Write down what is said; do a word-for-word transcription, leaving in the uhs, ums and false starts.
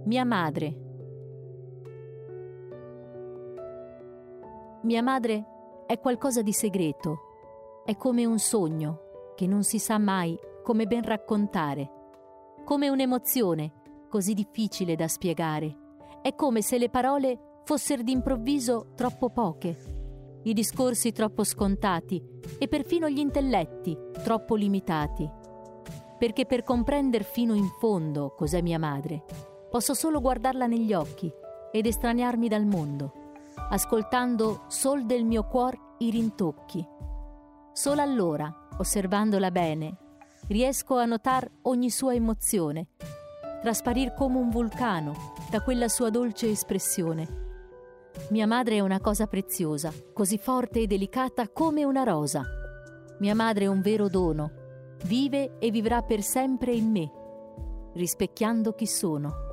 Mia madre. Mia madre è qualcosa di segreto, è come un sogno che non si sa mai come ben raccontare, come un'emozione così difficile da spiegare. È come se le parole fossero d'improvviso troppo poche, i discorsi troppo scontati e perfino gli intelletti troppo limitati. Perché per comprender fino in fondo cos'è mia madre, posso solo guardarla negli occhi ed estraniarmi dal mondo, ascoltando sol del mio cuor i rintocchi. Solo allora, osservandola bene, riesco a notar ogni sua emozione, trasparir come un vulcano da quella sua dolce espressione. Mia madre è una cosa preziosa, così forte e delicata come una rosa. Mia madre è un vero dono, vive e vivrà per sempre in me, rispecchiando chi sono.